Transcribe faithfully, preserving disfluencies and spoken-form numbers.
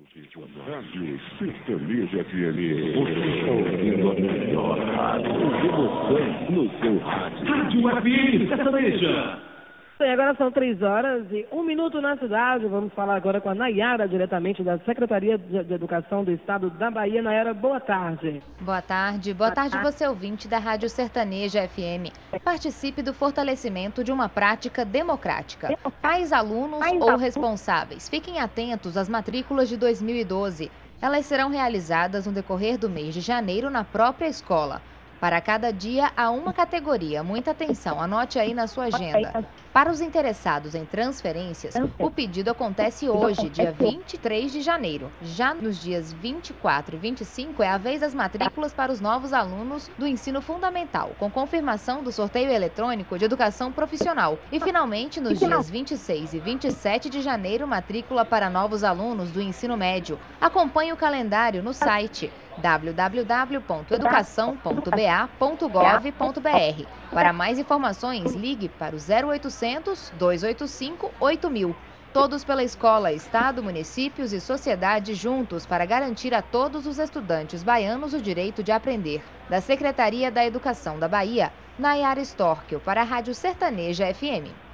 Rádio Sertaneja F M. Você está ouvindo a melhor rádio. Emoção no seu rádio. Rádio F M Sertaneja. Bem, agora são três horas e um minuto na cidade. Vamos falar agora com a Nayara, diretamente da Secretaria de Educação do Estado da Bahia. Nayara, boa tarde. Boa tarde. Boa tarde, você ouvinte da Rádio Sertaneja F M. Participe do fortalecimento de uma prática democrática. Pais, alunos ou responsáveis, fiquem atentos às matrículas de dois mil e doze. Elas serão realizadas no decorrer do mês de janeiro na própria escola. Para cada dia, há uma categoria. Muita atenção, anote aí na sua agenda. Para os interessados em transferências, o pedido acontece hoje, dia vinte e três de janeiro. Já nos dias vinte e quatro e vinte e cinco é a vez das matrículas para os novos alunos do ensino fundamental, com confirmação do sorteio eletrônico de educação profissional. E, finalmente, nos dias vinte e seis e vinte e sete de janeiro, matrícula para novos alunos do ensino médio. Acompanhe o calendário no site w w w ponto educação ponto b a ponto gov ponto b r. Para mais informações, ligue para o zero oitocentos, dois oito cinco, oito mil. Todos pela escola, Estado, municípios e sociedade juntos para garantir a todos os estudantes baianos o direito de aprender. Da Secretaria da Educação da Bahia, Nayara Storkel, para a Rádio Sertaneja F M.